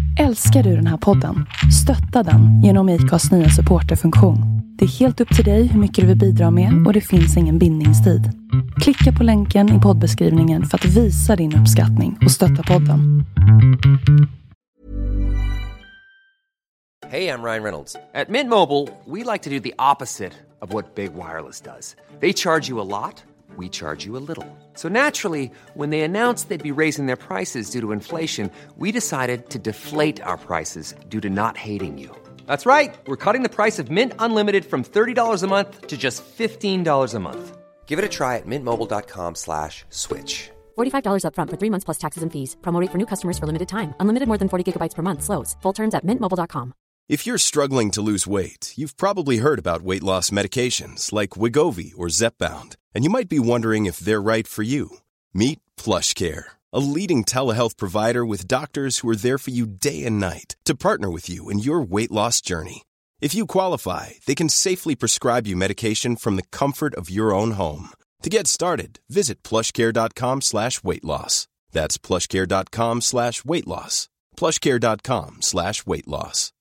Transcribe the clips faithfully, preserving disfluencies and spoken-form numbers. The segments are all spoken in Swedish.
Älskar du den här podden? Stötta den genom I C A:s nya supporterfunktion. Det är helt upp till dig hur mycket du vill bidra med och det finns ingen bindningstid. Klicka på länken i poddbeskrivningen för att visa din uppskattning och stötta podden. Hey, I'm Ryan Reynolds. At Mint Mobile, we like to do the opposite of what Big Wireless does. They charge you a lot. We charge you a little. So naturally, when they announced they'd be raising their prices due to inflation, we decided to deflate our prices due to not hating you. That's right. We're cutting the price of Mint Unlimited from thirty dollars a month to just fifteen dollars a month. Give it a try at mintmobile.com slash switch. forty-five dollars up front for three months plus taxes and fees. Promo rate for new customers for limited time. Unlimited more than forty gigabytes per month slows. Full terms at mint mobile dot com. If you're struggling to lose weight, you've probably heard about weight loss medications like Wegovy or Zepbound, and you might be wondering if they're right for you. Meet PlushCare, a leading telehealth provider with doctors who are there for you day and night to partner with you in your weight loss journey. If you qualify, they can safely prescribe you medication from the comfort of your own home. To get started, visit plushcare.com slash weight loss. That's plushcare.com slash weight loss. plushcare.com slash weight loss.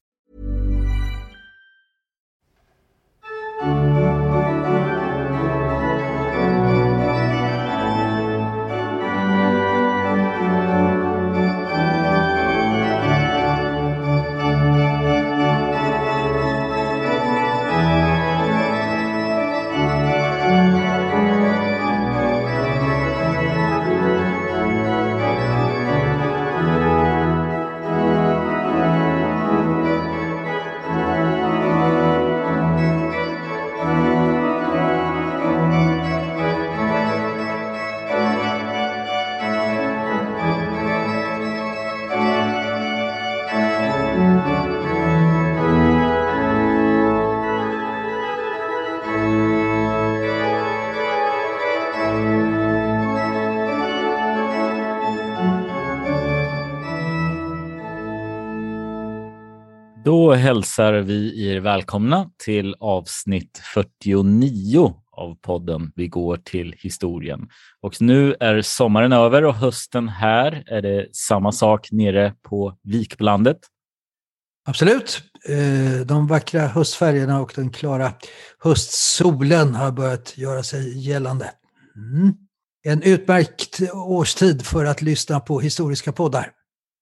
Då hälsar vi er välkomna till avsnitt fyrtionio av podden Vi går till historien. Och nu är sommaren över och hösten här. Är det samma sak nere på Vikbolandet? Absolut. De vackra höstfärgerna och den klara höstsolen har börjat göra sig gällande. Mm. En utmärkt årstid för att lyssna på historiska poddar.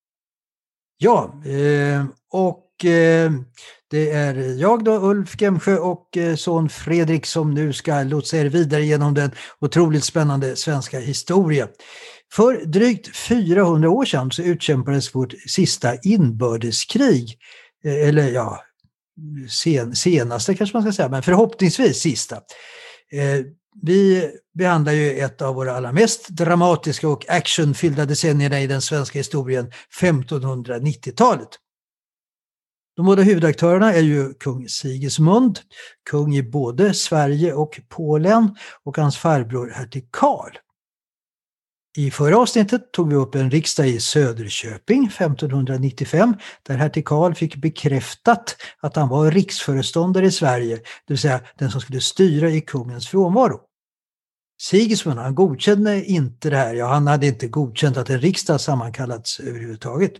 Ja, och det är jag då, Ulf Gemsjö, och son Fredrik som nu ska lotsa er vidare genom den otroligt spännande svenska historien. För drygt fyrahundra år sedan så utkämpades vårt sista inbördeskrig, eller ja, sen, senaste kanske man ska säga, men förhoppningsvis sista. Vi behandlar ju ett av våra allra mest dramatiska och actionfyllda decennierna i den svenska historien, femtonhundranittiotalet. De båda huvudaktörerna är ju kung Sigismund, kung i både Sverige och Polen, och hans farbror hertig Karl. I förra avsnittet tog vi upp en riksdag i Söderköping femtonhundranittiofem där hertig Karl fick bekräftat att han var riksföreståndare i Sverige, det vill säga den som skulle styra i kungens frånvaro. Sigismund, han godkände inte det här, ja, han hade inte godkänt att en riksdag sammankallats överhuvudtaget.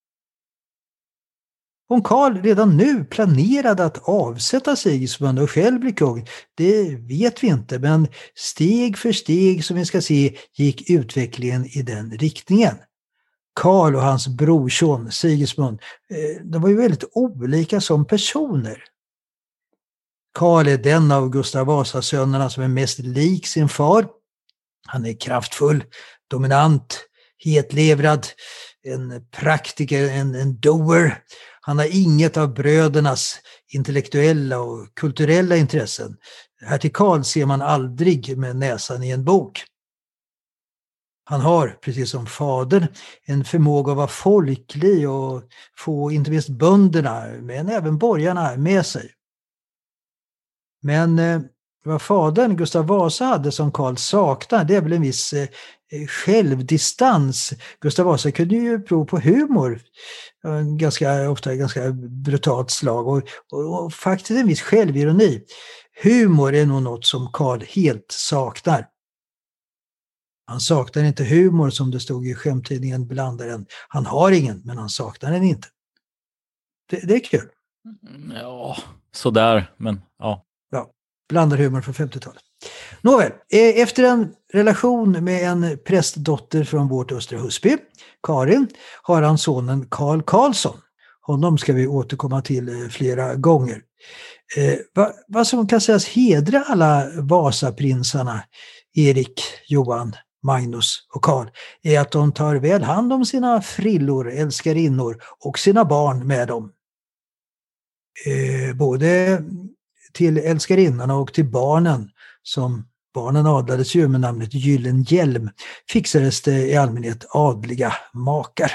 Om Karl redan nu planerade att avsätta Sigismund och själv bli kung, det vet vi inte, men steg för steg som vi ska se gick utvecklingen i den riktningen. Karl och hans brorson Sigismund, de var ju väldigt olika som personer. Karl är den av Gustav Vasasönerna som är mest lik sin far. Han är kraftfull, dominant, hetlevrad, en praktiker, en, en doer. Han har inget av brödernas intellektuella och kulturella intressen. Hertig Karl ser man aldrig med näsan i en bok. Han har, precis som fadern, en förmåga att vara folklig och få inte minst bönderna, men även borgarna med sig. Men eh, vad fadern Gustav Vasa hade som Karl saknar, det är väl en viss eh, självdistans. Gustav Vasa kunde ju prova på humor, ganska ofta ganska brutalt slag, och, och, och faktiskt en viss självironi. Humor är nog något som Karl helt saknar. Han saknar inte humor, som det stod i skämttidningen Blandaren. Han har ingen, men han saknar den inte. Det, det är kul. Ja, sådär, men ja. Ja, blandarhumor från femtiotalet. Nåväl, efter en relation med en prästdotter från vårt Östra Husby, Karin, har han sonen Karl Karlsson. Honom ska vi återkomma till flera gånger. Eh, vad, vad som kan sägas hedra alla Vasaprinsarna, Erik, Johan, Magnus och Karl, är att de tar väl hand om sina frillor, älskarinnor och sina barn med dem. Eh, både till älskarinnorna och till barnen, som barnen adlades ju med namnet Gyllenhjelm, fixades det i allmänhet adliga makar.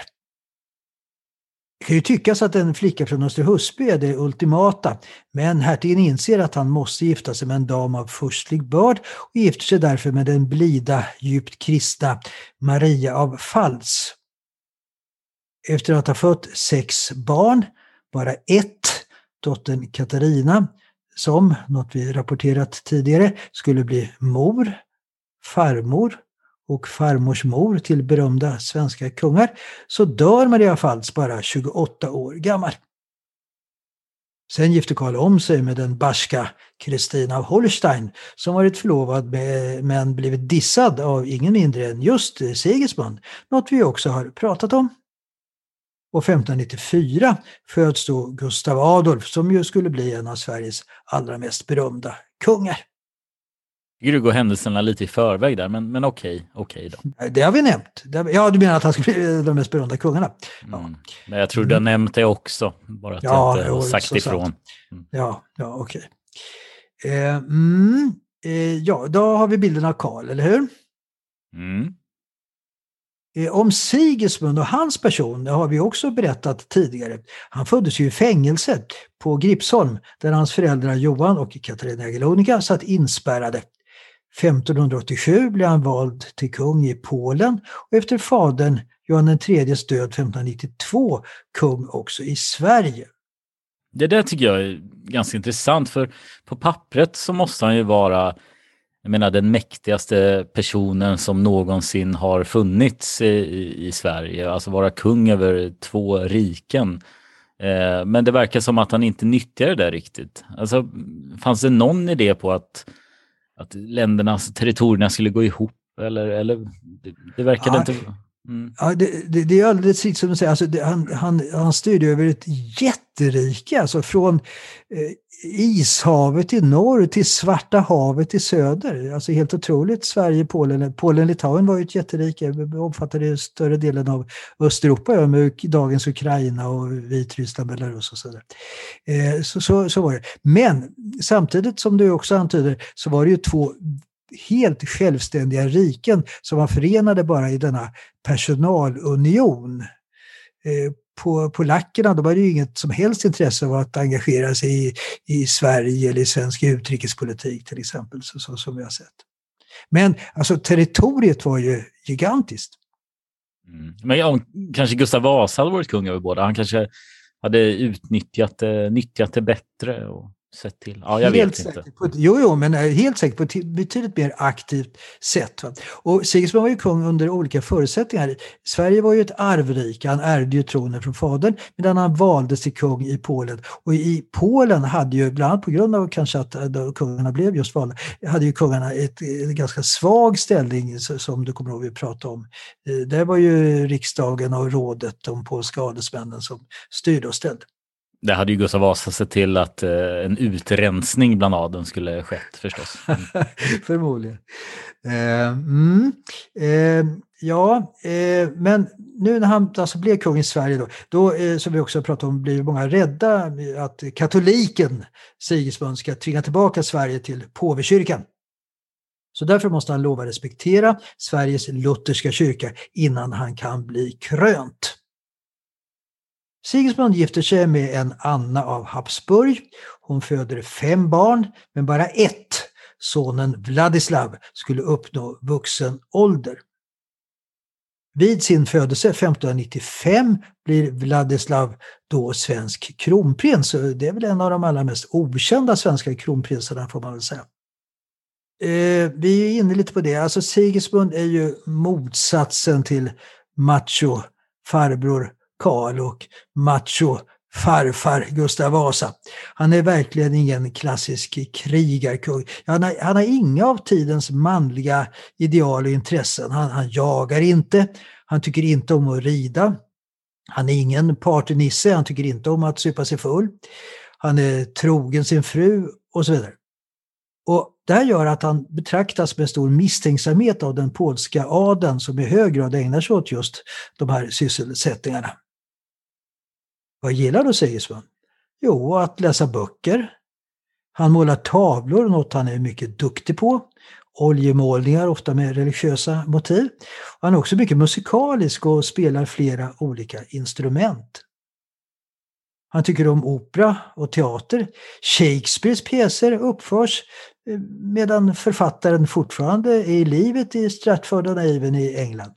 Det kan ju tyckas att en flicka från Östra Husby är det ultimata, men hertigen inser att han måste gifta sig med en dam av förstlig börd och gifter sig därför med den blida, djupt kristna Maria av Pfalz. Efter att ha fött sex barn, bara ett, dottern Katarina, som, något vi rapporterat tidigare, skulle bli mor, farmor och farmors mor till berömda svenska kungar, så dör Maria Pfalz bara tjugoåtta år gammal. Sen gifte Karl om sig med den barska Kristina av Holstein, som varit förlovad med, men blivit dissad av ingen mindre än just Sigismund, något vi också har pratat om. Och femtonhundranittiofyra föds då Gustav Adolf, som ju skulle bli en av Sveriges allra mest berömda kungar. Du går händelserna lite i förväg där, men, men okej, okej då. Det har vi nämnt. Ja, du menar att han skulle bli de mest berömda kungarna. Ja. Mm. Men jag tror du har nämnt det också, bara att ja, jag inte har sagt så ifrån. Mm. Ja, ja okej. Eh, mm, eh, ja, då har vi bilden av Karl, eller hur? Mm. Eh, om Sigismund och hans person, det har vi också berättat tidigare. Han föddes ju i fängelse på Gripsholm, där hans föräldrar Johan och Katarina Jagiellonica satt inspärrade. femtonhundraåttiosju blev han vald till kung i Polen och efter fadern Johan den tredjes död femtonhundranittiotvå kung också i Sverige. Det där tycker jag är ganska intressant, för på pappret så måste han ju vara, jag menar, den mäktigaste personen som någonsin har funnits i, i, i Sverige, alltså vara kung över två riken. Eh, men det verkar som att han inte nyttjar det där riktigt. Alltså, fanns det någon idé på att att ländernas territorierna skulle gå ihop, eller, eller det, det verkade ja, inte... Mm. Ja, det, det, det är alldeles sitt som du säger, alltså det, han, han, han styrde över ett jätterike, alltså från eh, Ishavet i norr till Svarta havet i söder, alltså helt otroligt. Sverige, Polen, Polen, Litauen var ju ett jätterike, omfattade större delen av Östeuropa med dagens Ukraina och Vitryssland, Belarus och sådär. Eh, så, så, så var det. Men samtidigt som du också antyder så var det ju två helt självständiga riken som var förenade bara i denna personalunion. Eh, på polackerna, då var det ju inget som helst intresse av att engagera sig i, i Sverige eller i svensk utrikespolitik till exempel, så, så, som vi har sett. Men alltså territoriet var ju gigantiskt. Mm. Men ja, kanske Gustav Vasa hade varit kung över båda. Han kanske hade utnyttjat det, nyttjat det bättre och sett till. Ja, jag helt vet inte. På ett, jo, jo, men helt säkert på ett betydligt mer aktivt sätt. Va? Och Sigismund var ju kung under olika förutsättningar. Sverige var ju ett arvrike, han ärvde ju tronen från fadern, medan han valdes till kung i Polen. Och i Polen hade ju, bland annat på grund av kanske att kungarna blev just valda, hade ju kungarna ett, ett ganska svag ställning, som du kommer ihåg vi pratade om. Där var ju riksdagen och rådet, de polska adelsmännen, som styrde och ställde. Det hade ju Gustav Vasa sett till att eh, en utrensning bland adeln skulle skett förstås. Mm. Förmodligen. Eh, mm, eh, ja, eh, men nu när han alltså blev kung i Sverige då, då eh, som vi också har pratat om, blir många rädda att katoliken Sigismund ska tvinga tillbaka Sverige till påvekyrkan. Så därför måste han lova respektera Sveriges lutherska kyrka innan han kan bli krönt. Sigismund gifter sig med en Anna av Habsburg. Hon föder fem barn, men bara ett, sonen Vladislav, skulle uppnå vuxen ålder. Vid sin födelse femtonhundranittiofem blir Vladislav då svensk kronprins. Det är väl en av de allra mest okända svenska kronprinsarna, får man väl säga. Eh, vi är inne lite på det. Alltså Sigismund är ju motsatsen till macho farbror Karl och macho farfar Gustav Vasa. Han är verkligen ingen klassisk krigarkung. Han har, han har inga av tidens manliga ideal och intressen. Han, han jagar inte, han tycker inte om att rida. Han är ingen partynisse, han tycker inte om att supa sig full. Han är trogen sin fru och så vidare. Och det här gör att han betraktas med stor misstänksamhet av den polska adeln som i hög grad ägnar sig åt just de här sysselsättningarna. Vad gillar då Sigismund? Jo, att läsa böcker. Han målar tavlor, något han är mycket duktig på. Oljemålningar, ofta med religiösa motiv. Han är också mycket musikalisk och spelar flera olika instrument. Han tycker om opera och teater. Shakespeares pjäser uppförs medan författaren fortfarande är i livet i Stratford on Avon i England.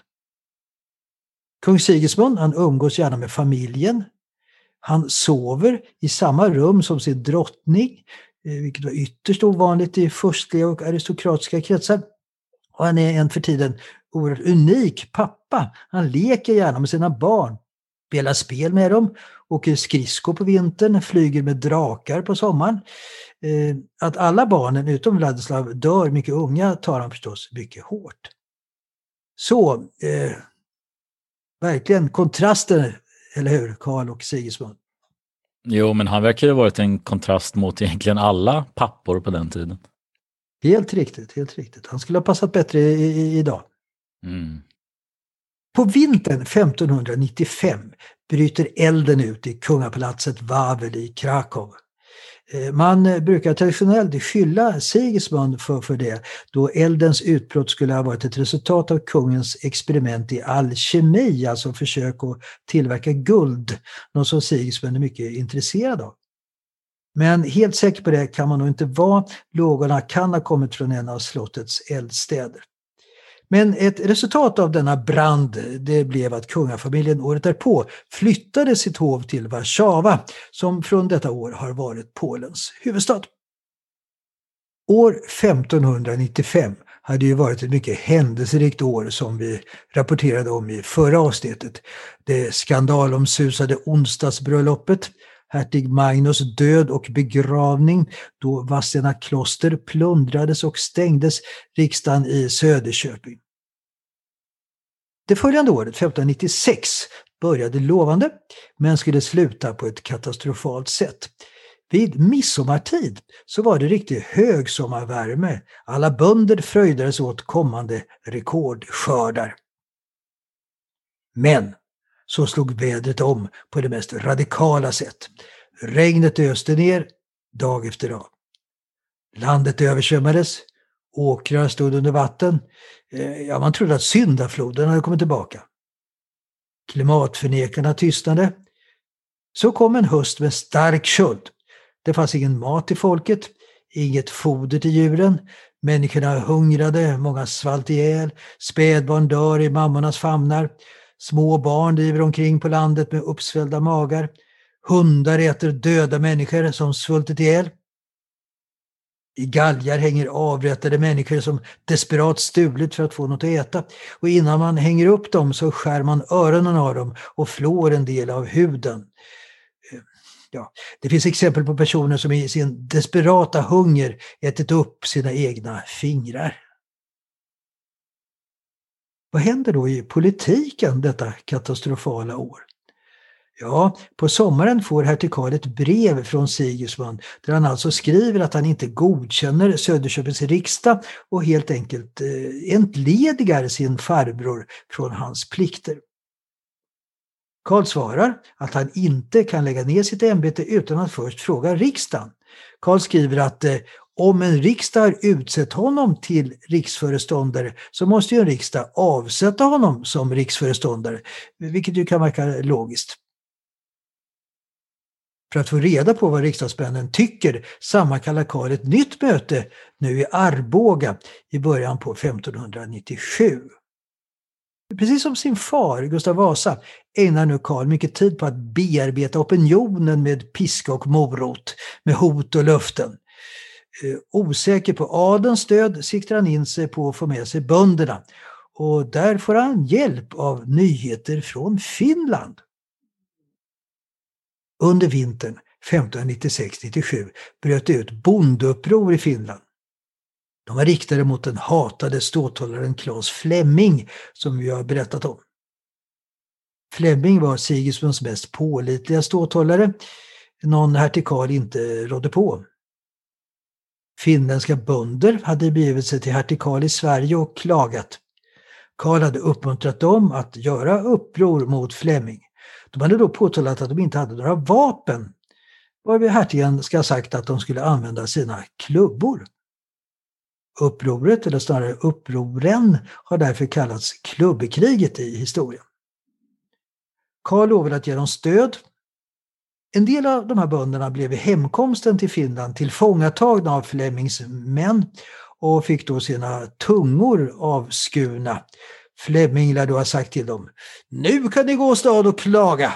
Kung Sigismund, han umgås gärna med familjen. Han sover i samma rum som sin drottning, vilket var ytterst ovanligt i furstliga och aristokratiska kretsar. Och han är en för tiden oerhört unik pappa. Han leker gärna med sina barn, spelar spel med dem, åker skridskor på vintern, flyger med drakar på sommaren. Eh, att alla barnen utom Vladislav dör mycket unga tar han förstås mycket hårt. Så, eh, verkligen kontrasten, eller hur, Karl och Sigismund? Jo, men han verkar ju ha varit en kontrast mot egentligen alla pappor på den tiden. Helt riktigt, helt riktigt. Han skulle ha passat bättre i, i, idag. Mm. På vintern femtonhundranittiofem bryter elden ut i kungapalatset Wawel i Krakow. Man brukar traditionellt skylla Sigismund för, för det, då eldens utbrott skulle ha varit ett resultat av kungens experiment i alkemi, alltså försök att tillverka guld, något som Sigismund är mycket intresserad av. Men helt säker på det kan man nog inte vara. Lågorna kan ha kommit från en av slottets eldstäder. Men ett resultat av denna brand, det blev att kungafamiljen året därpå flyttade sitt hov till Warszawa, som från detta år har varit Polens huvudstad. År femtonhundranittiofem hade ju varit ett mycket händelserikt år som vi rapporterade om i förra avsnittet. Det skandalomsusade onsdagsbröllopet, hertig Magnus död och begravning, då Vadstena kloster plundrades och stängdes, riksdagen i Söderköping. Det följande året, femtonhundranittiosex, började lovande, men skulle sluta på ett katastrofalt sätt. Vid midsommartid så var det riktigt högsommarvärme. Alla bönder fröjdades åt kommande rekordskördar. Men så slog vädret om på det mest radikala sätt. Regnet öste ner dag efter dag. Landet översvämmades, åkrar stod under vatten. Ja, man trodde att syndafloden hade kommit tillbaka. Klimatförnekarna tystnade. Så kom en höst med stark köld. Det fanns ingen mat till folket, inget foder till djuren. Människorna hungrade, många svalt ihjäl. Spädbarn dör i mammornas famnar. Små barn driver omkring på landet med uppsvällda magar. Hundar äter döda människor som svultit ihjäl. I galgar hänger avrättade människor som desperat stulit för att få något att äta. Och innan man hänger upp dem så skär man öronen av dem och flår en del av huden. Ja, det finns exempel på personer som i sin desperata hunger ätit upp sina egna fingrar. Vad händer då i politiken detta katastrofala år? Ja, på sommaren får hertig Karl ett brev från Sigismund där han alltså skriver att han inte godkänner Söderköpings riksdag och helt enkelt eh, entledigar sin farbror från hans plikter. Karl svarar att han inte kan lägga ner sitt ämbete utan att först fråga riksdagen. Karl skriver att eh, om en riksdag har utsett honom till riksföreståndare så måste ju en riksdag avsätta honom som riksföreståndare, vilket ju kan verka logiskt. För att få reda på vad riksdagsmännen tycker sammankallar Karl ett nytt möte nu i Arboga i början på femtonhundranittiosju. Precis som sin far, Gustav Vasa, ägnar nu Karl mycket tid på att bearbeta opinionen med piska och morot, med hot och löften. Eh, osäker på adelns stöd siktar han in sig på att få med sig bönderna. Och där får han hjälp av nyheter från Finland. Under vintern femtonhundranittiosex nittiosju bröt det ut bondeuppror i Finland. De var riktade mot den hatade ståthållaren Claes Fleming som vi har berättat om. Fleming var Sigismunds mest pålitliga ståthållare. Någon hertig Karl inte rådde på. Finländska bönder hade begivit sig till hertig Karl i Sverige och klagat. Karl hade uppmuntrat dem att göra uppror mot Fleming. De hade då påtalat att de inte hade några vapen. Varvid hertigen ska ha sagt att de skulle använda sina klubbor. Upproret, eller snarare upproren, har därför kallats klubbekriget i historien. Karl lovade att ge dem stöd. En del av de här bönderna blev vid hemkomsten till Finland tillfångatagna av Flemings män och fick då sina tungor avskurna. Fleming lär då ha sagt till dem: nu kan ni gå stad och klaga.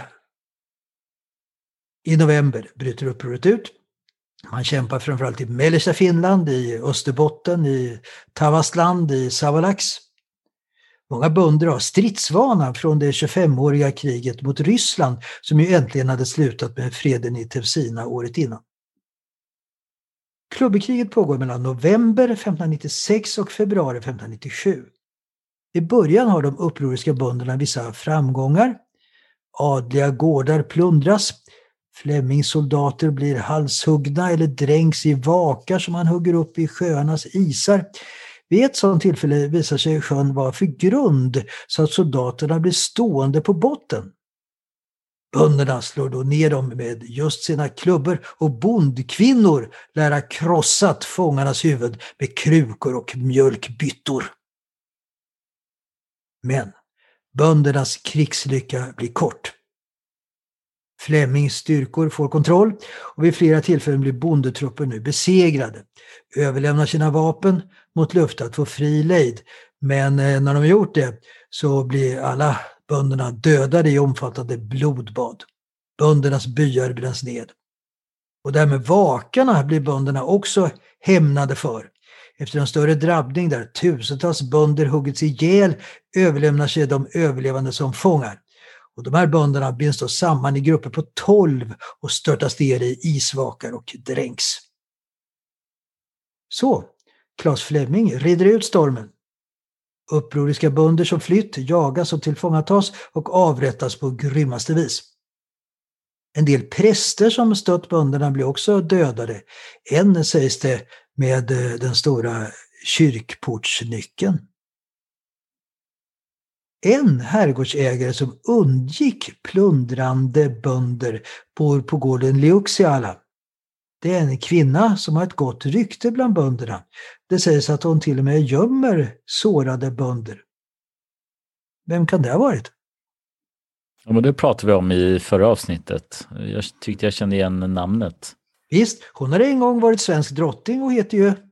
I november bryter upproret ut. Man kämpar framförallt i mellersta Finland, i Österbotten, i Tavastland, i Savolax. Många bönder har stridsvana från det tjugofemåriga kriget mot Ryssland som ju äntligen hade slutat med freden i Tevsina året innan. Klubbekriget pågår mellan november femtonhundranittiosex och februari femtonhundranittiosju. I början har de upproriska bönderna vissa framgångar. Adliga gårdar plundras. Flemings soldater blir halshuggna eller dränks i vakar som man hugger upp i sjöarnas isar. Vid ett sådant tillfälle visar sig sjön vara för grund så att soldaterna blir stående på botten. Bönderna slår då ner dem med just sina klubbor och bondkvinnor lär ha krossat fångarnas huvud med krukor och mjölkbyttor. Men böndernas krigslycka blir kort. Flemings styrkor får kontroll och vid flera tillfällen blir bondetrupper nu besegrade. Överlämnar sina vapen mot löfte att få fri lejd. Men när de gjort det så blir alla bönderna dödade i omfattande blodbad. Böndernas byar bränns ned. Och därmed vakarna blir bönderna också hämnade för. Efter en större drabbning där tusentals bönder huggits ihjäl överlämnar sig de överlevande som fångar. Och de här bönderna binds då samman i grupper på tolv och störtas ner i isvakar och dränks. Så, Claes Fleming rider ut stormen. Upproriska bönder som flytt jagas och tillfångatas och avrättas på grymmaste vis. En del präster som stött bönderna blir också dödade. En sägs det med den stora kyrkportsnyckeln. En herrgårdsägare som undgick plundrande bönder bor på gården Liuxiala. Det är en kvinna som har ett gott rykte bland bönderna. Det sägs att hon till och med gömmer sårade bönder. Vem kan det ha varit? Ja, men det pratade vi om i förra avsnittet. Jag tyckte jag kände igen namnet. Visst, hon har en gång varit svensk drottning och heter ju...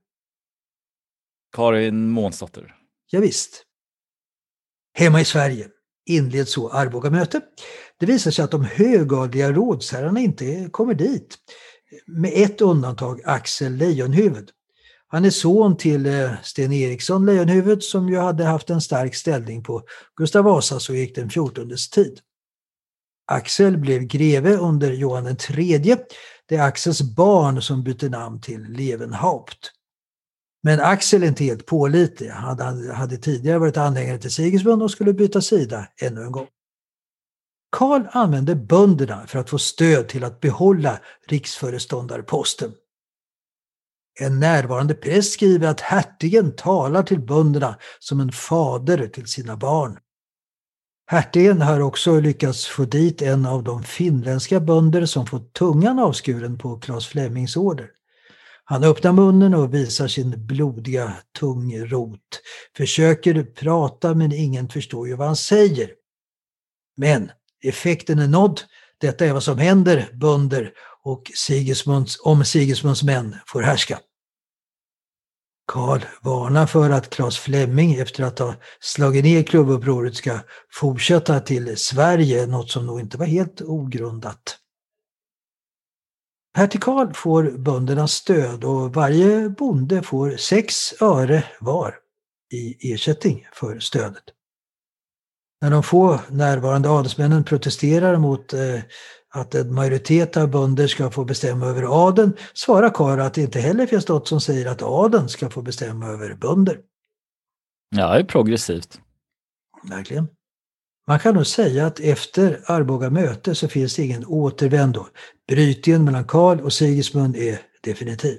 Karin Månsdotter. Ja, visst. Hemma i Sverige inleds så Arbogamöte. Det visar sig att de högadliga rådsherrarna inte kommer dit. Med ett undantag, Axel Lejonhuvud. Han är son till Sten Eriksson Lejonhuvud som ju hade haft en stark ställning på Gustav Vasas och gick den fjortondes tid. Axel blev greve under Johan den tredje. Det är Axels barn som byter namn till Levenhaupt. Men Axel är inte helt pålitlig. Han hade, hade tidigare varit anhängare till Sigismund och skulle byta sida ännu en gång. Karl använde bönderna för att få stöd till att behålla riksföreståndarposten. En närvarande präst skriver att hertigen talar till bönderna som en fader till sina barn. Hertigen har också lyckats få dit en av de finländska bönder som fått tungan avskuren på Claes Flemings order. Han öppnar munnen och visar sin blodiga tungrot. Försöker prata men ingen förstår ju vad han säger. Men effekten är nådd. Detta är vad som händer bönder och Sigismunds, om Sigismunds män får härska. Karl varnar för att Claes Fleming efter att ha slagit ner klubbupproret ska fortsätta till Sverige, något som nog inte var helt ogrundat. Hertig Karl får böndernas stöd och varje bonde får sex öre var i ersättning för stödet. När de få närvarande adelsmännen protesterar mot eh, att en majoritet av bönder ska få bestämma över adeln, svarar Karl att det inte heller finns något som säger att adeln ska få bestämma över bönder. Ja, det är progressivt. Verkligen. Man kan nog säga att efter Arboga möte så finns det ingen återvändo. Brytningen mellan Karl och Sigismund är definitiv.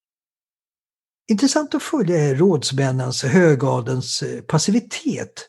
Intressant att följa rådsmännens, högadens passivitet.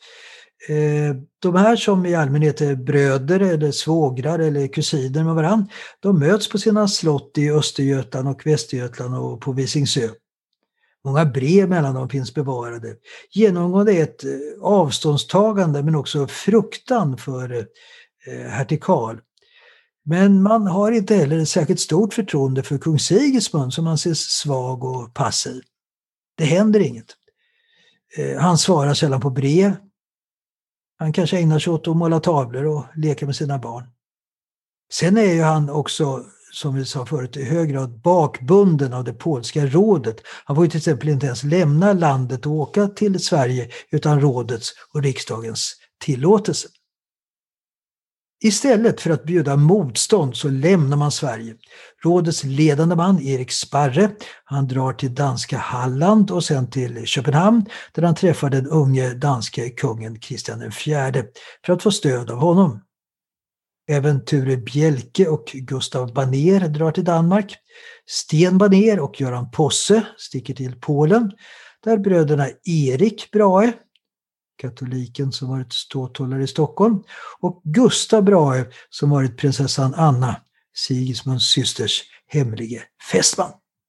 De här som i allmänhet är bröder eller svågrar eller kusiner med varann, de möts på sina slott i Östergötland och Västergötland och på Visingsö. Många brev mellan dem finns bevarade. Genomgående är ett avståndstagande men också fruktan för hertig Karl. Men man har inte heller ett särskilt stort förtroende för kung Sigismund som anses svag och passiv. Det händer inget. Han svarar sällan på brev. Han kanske ägnar sig åt att måla tavlor och leka med sina barn. Sen är ju han också, som vi sa förut, i hög grad bakbunden av det polska rådet. Han får ju till exempel inte ens lämna landet och åka till Sverige utan rådets och riksdagens tillåtelse. Istället för att bjuda motstånd så lämnar man Sverige. Rådets ledande man, Erik Sparre, han drar till danska Halland och sen till Köpenhamn där han träffar den unge danske kungen Kristian den fjärde för att få stöd av honom. Även Ture Bjelke och Gustav Baner drar till Danmark. Sten Baner och Göran Posse sticker till Polen där bröderna Erik Brahe, katoliken som varit ståthållare i Stockholm, och Gustav Brahe som varit prinsessan Anna, Sigismunds systers hemlige fästman.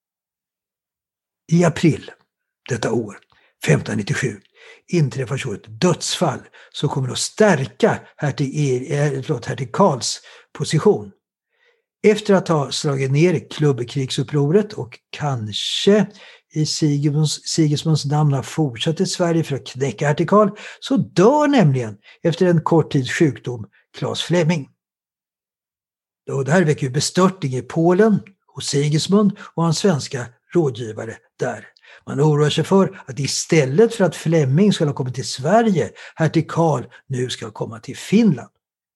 I april detta år, femtonhundranittiosju, inträffar så ett dödsfall som kommer att stärka hertig, er, förlåt, hertig Karls position. Efter att ha slagit ner klubbkrigsupproret och kanske i Sigismunds, Sigismunds namn har fortsatt i Sverige för att knäcka hertig Karl, så dör nämligen efter en kort tids sjukdom Claes Flemming. Och det här väcker ju bestörtning i Polen hos Sigismund och hans svenska rådgivare där. Man oroar sig för att istället för att Flemming skulle ha kommit till Sverige, hertig Karl nu ska komma till Finland.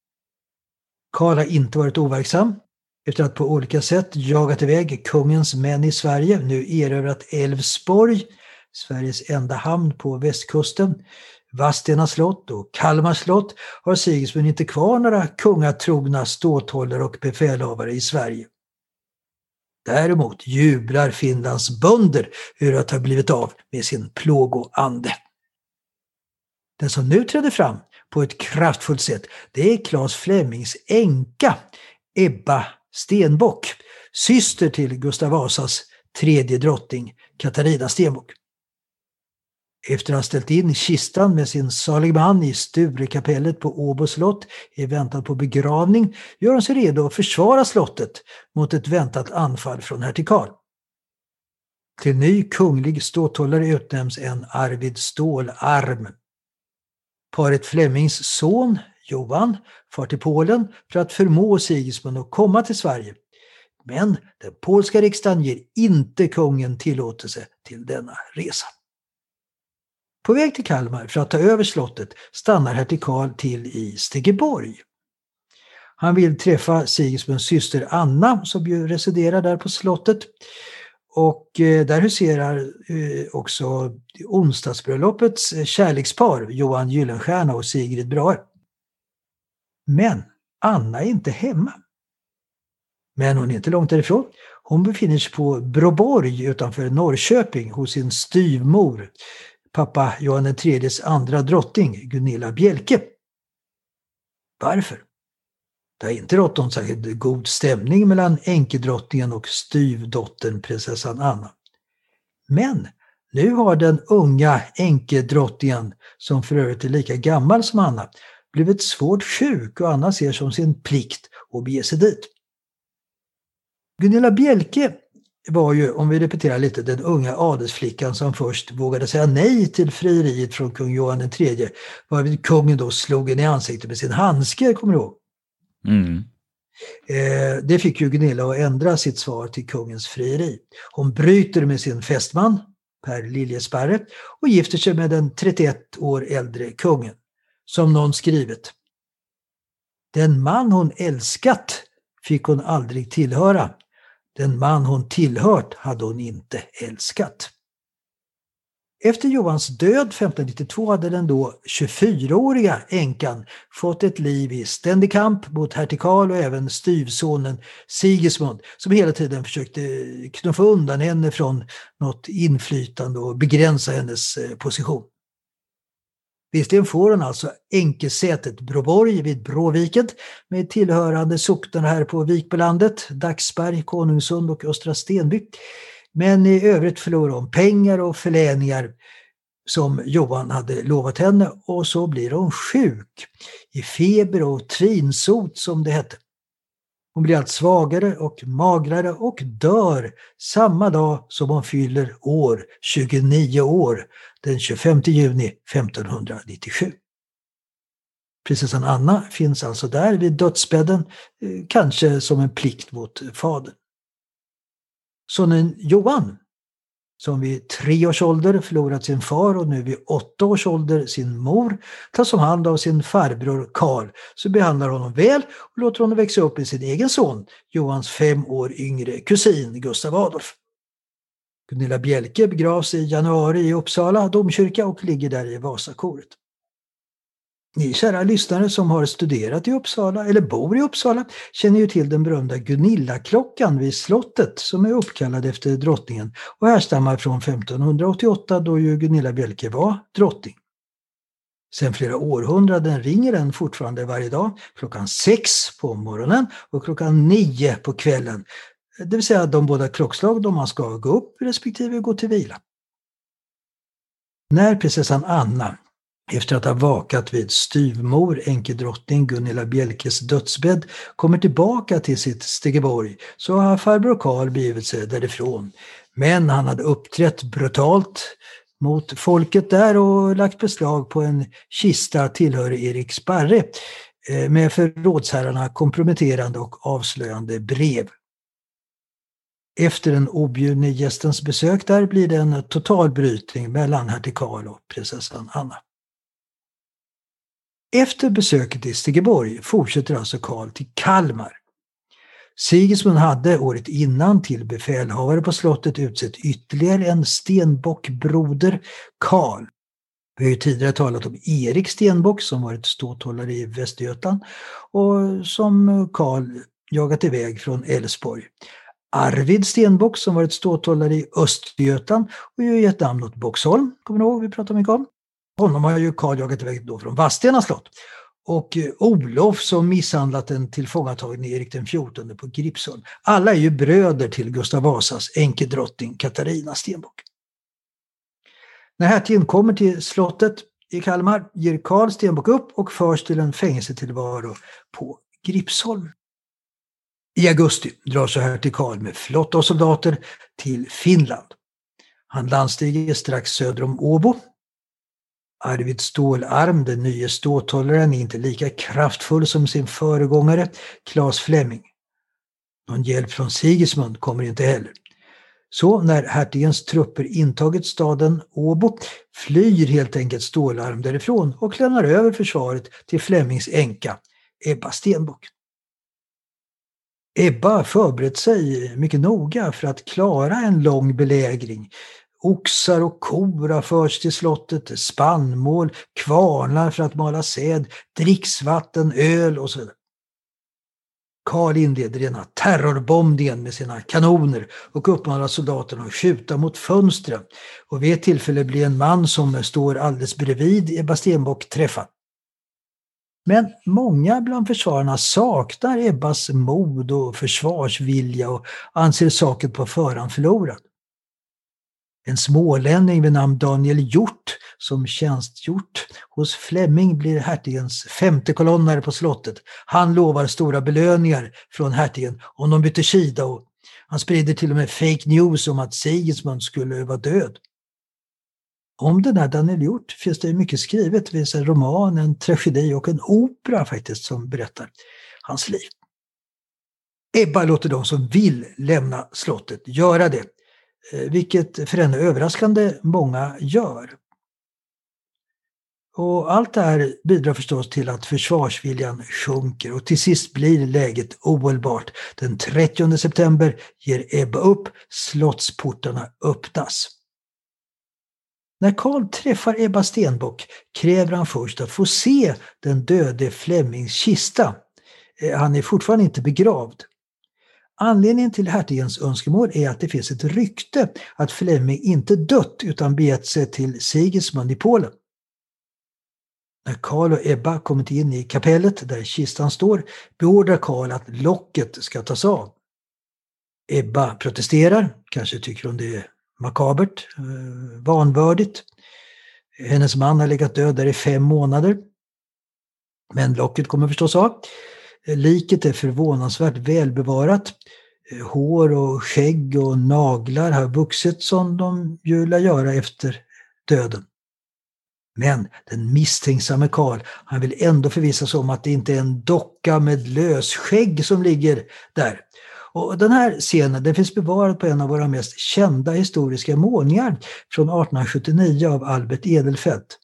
Karl har inte varit overksam. Efter att på olika sätt jagat iväg kungens män i Sverige, nu erövrat Älvsborg, Sveriges enda hamn på västkusten, Vadstena slott och Kalmar slott, har Sigismund inte kvar några kungatrogna ståthållare och befälhavare i Sverige. Däremot jublar Finlands bönder hur att ha blivit av med sin plågoande. Den som nu trädde fram på ett kraftfullt sätt, det är Claes Flemmings änka, Ebba Stenbock, syster till Gustav Vasas tredje drottning Katarina Stenbock. Efter att ha ställt in kistan med sin salig man i Sturekapellet på Åbo slott i väntan på begravning gör hon sig redo att försvara slottet mot ett väntat anfall från hertig Karl. Till ny kunglig ståthållare utnämns en Arvid Stålarm. Paret Flemmings son Johan far till Polen för att förmå Sigismund att komma till Sverige. Men den polska riksdagen ger inte kungen tillåtelse till denna resa. På väg till Kalmar för att ta över slottet stannar hertig Karl till i Stegeborg. Han vill träffa Sigismunds syster Anna som ju residerar där på slottet. Och eh, där huserar eh, också onsdagsbröllopets kärlekspar Johan Gyllenstierna och Sigrid Brahe. Men Anna är inte hemma. Men hon är inte långt därifrån. Hon befinner sig på Broborg utanför Norrköping hos sin styvmor, pappa Johan den tredjes andra drottning Gunilla Bjelke. Varför? Det har inte rått någon särskilt god stämning mellan änkedrottningen och styvdottern prinsessan Anna. Men nu har den unga änkedrottningen, som för övrigt är lika gammal som Anna, blivit svårt sjuk och Anna ser som sin plikt att bege sig dit. Gunilla Bjelke var ju, om vi repeterar lite, den unga adelsflickan som först vågade säga nej till frieriet från kung Johan den tredje, varvid kungen då slog henne i ansiktet med sin handske, kommer du ihåg? Mm. Eh, det fick ju Gunilla att ändra sitt svar till kungens frieri. Hon bryter med sin fästman, Per Liljesparre, och gifter sig med den trettioett år äldre kungen. Som någon skrivit: den man hon älskat fick hon aldrig tillhöra. Den man hon tillhört hade hon inte älskat. Efter Johans död femtonhundranittiotvå hade den då tjugofyraåriga änkan fått ett liv i ständig kamp mot hertig Karl och även styvsonen Sigismund, som hela tiden försökte knuffa undan henne från något inflytande och begränsa hennes position. Visserligen får hon alltså änkesätet Broborg vid Bråviken med tillhörande socknar här på Vikbolandet, Dagsberg, Konungsund och Östra Stenby. Men i övrigt förlorar hon pengar och förläningar som Johan hade lovat henne, och så blir hon sjuk i feber och tvinsot som det hette. Hon blir allt svagare och magrare och dör samma dag som hon fyller år, tjugonio år, den tjugofemte juni femtonhundranittiosju. Prinsessan Anna finns alltså där vid dödsbädden, kanske som en plikt mot fadern. Sonen Johan, som vid tre års ålder förlorat sin far och nu vid åtta års ålder sin mor, tas om hand av sin farbror Karl, så behandlar honom väl och låter honom växa upp med sin egen son, Johans fem år yngre kusin Gustav Adolf. Gunilla Bjelke begravs i januari i Uppsala domkyrka och ligger där i Vasakoret. Ni kära lyssnare som har studerat i Uppsala eller bor i Uppsala känner ju till den berömda Gunilla-klockan vid slottet som är uppkallad efter drottningen och härstammar från femtonhundraåttioåtta då ju Gunilla Bjelke var drottning. Sedan flera århundraden ringer den fortfarande varje dag klockan sex på morgonen och klockan nio på kvällen. Det vill säga de båda klockslag då man ska gå upp respektive gå till vila. När prinsessan Anna, efter att ha vakat vid styvmor, enkedrottning Gunilla Bjelkes dödsbädd, kommer tillbaka till sitt Stegeborg, så har farbror Karl blivit sig därifrån. Men han hade uppträtt brutalt mot folket där och lagt beslag på en kista tillhörig Erik Sparre med för rådsherrarna komprometterande och avslöjande brev. Efter den objudne gästens besök där blir det en total brytning mellan hertig Karl och prinsessan Anna. Efter besöket i Stegeborg fortsätter alltså Karl till Kalmar. Sigismund hade året innan till befälhavare på slottet utsett ytterligare en stenbockbroder, Karl. Vi har ju tidigare talat om Erik Stenbock som varit ståthållare i Västergötland och som Karl jagat iväg från Älvsborg. Arvid Stenbock som varit ståthållare i Östergötland och ju gett namn åt Boxholm, kommer ni ihåg vi pratade mycket om. Honom har ju Karl jagat iväg då från Vadstena slott. Och Olof som misshandlat en tillfångatagen Erik den fjortonde på Gripsholm. Alla är ju bröder till Gustav Vasas enkedrottning Katarina Stenbock. När hertigen kommer till slottet i Kalmar ger Karl Stenbock upp och förs till en fängelsetillvaro på Gripsholm. I augusti drar så hertig Karl med flotta och soldater till Finland. Han landstiger strax söder om Åbo. Arvid Stålarm, den nya ståthållaren, är inte lika kraftfull som sin föregångare, Claes Flemming. Någon hjälp från Sigismund kommer inte heller. Så när hertigens trupper intagit staden Åbo flyr helt enkelt Stålarm därifrån och lämnar över försvaret till Flemmings änka, Ebba Stenbock. Ebba förberett sig mycket noga för att klara en lång belägring. Oxar och kor har förts till slottet, spannmål, kvarnar för att mala säd, dricksvatten, öl och så vidare. Karl inleder rena terrorbombningen med sina kanoner och uppmanar soldaterna att skjuta mot fönstren. Och vid ett tillfälle blir en man som står alldeles bredvid Ebba Stenbock träffad. Men många bland försvararna saknar Ebbas mod och försvarsvilja och anser saken på förhand förlorad. En smålänning vid namn Daniel Hjort som tjänstgjort hos Flemming blir hertigens femte kolonnare på slottet. Han lovar stora belöningar från hertigen om de byter sida och han sprider till och med fake news om att Sigismund skulle vara död. Om den här Daniel Hjort finns det mycket skrivet. Det finns en roman, en tragedi och en opera faktiskt som berättar hans liv. Ebba låter de som vill lämna slottet göra det, vilket för henne överraskande många gör. Och allt det här bidrar förstås till att försvarsviljan sjunker och till sist blir läget ohållbart. Den trettionde september ger Ebba upp, slottsportarna öppnas. När Karl träffar Ebba Stenbock kräver han först att få se den döde Flemmings kista. Han är fortfarande inte begravd. Anledningen till hertigens önskemål är att det finns ett rykte att Flemming inte dött utan begett sig till Sigismund i Polen. När Karl och Ebba kommit in i kapellet där kistan står beordrar Karl att locket ska tas av. Ebba protesterar, kanske tycker hon det är makabert, vanvördigt. Hennes man har legat död där i fem månader. Men locket kommer förstås av. Liket är förvånansvärt välbevarat. Hår och skägg och naglar har vuxit som de ju lär göra efter döden. Men den misstänksamme Karl, han vill ändå förvissa sig om att det inte är en docka med lösskägg som ligger där. Och den här scenen den finns bevarad på en av våra mest kända historiska målningar från arton sjuttionio av Albert Edelfelt.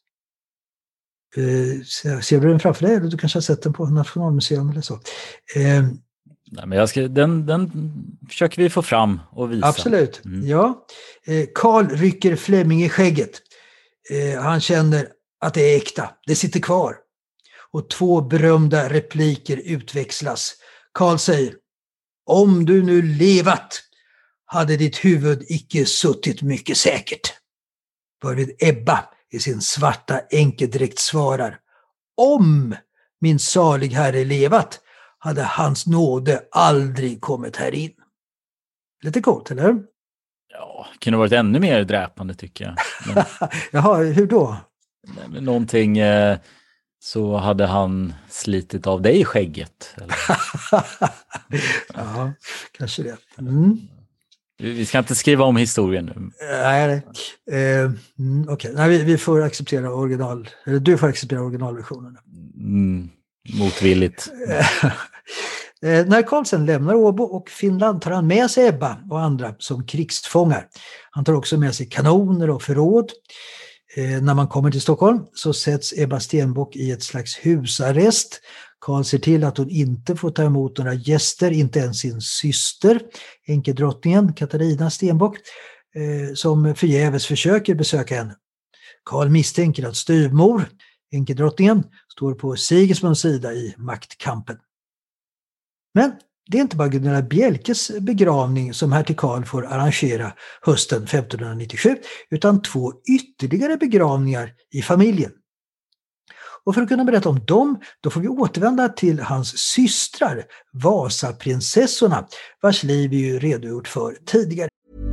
Uh, ser du den framför dig? Eller du kanske har sett den på Nationalmuseum eller så. Uh, Nej, men jag ska, den, den försöker vi få fram och visa. Absolut, mm. ja. Uh, Karl rycker Flemming i skägget. Uh, han känner att det är äkta, det sitter kvar. Och två berömda repliker utväxlas. Karl säger: om du nu levat hade ditt huvud icke suttit mycket säkert. Varvid Ebba i sin svarta enkedräkt svarar: om min salig herre levat hade hans nåde aldrig kommit här in. Lite coolt, eller? Ja, det kunde varit ännu mer dräpande tycker jag. Men, jaha, hur då? Men någonting eh, så hade han slitit av dig i skägget. Eller? Ja, kanske det. Mm. Vi ska inte skriva om historien nu. Nej, nej. Eh, mm, okej. Nej, vi, vi får acceptera original, eller du får acceptera originalversionen. Mm, motvilligt. eh, när Karl sen lämnar Åbo och Finland tar han med sig Ebba och andra som krigsfångar. Han tar också med sig kanoner och förråd. Eh, när man kommer till Stockholm så sätts Ebba Stenbock i ett slags husarrest. Karl ser till att hon inte får ta emot några gäster, inte ens sin syster, enkedrottningen Katarina Stenbock, eh, som förgäves försöker besöka henne. Karl misstänker att styvmor, enkedrottningen, står på Sigismunds sida i maktkampen. Men det är inte bara Gunilla Bjelkes begravning som hertig Karl får arrangera hösten femtonhundranittiosju, utan två ytterligare begravningar i familjen. Och för att kunna berätta om dem, då får vi återvända till hans systrar, Vasaprinsessorna, vars liv vi ju redogjort för tidigare.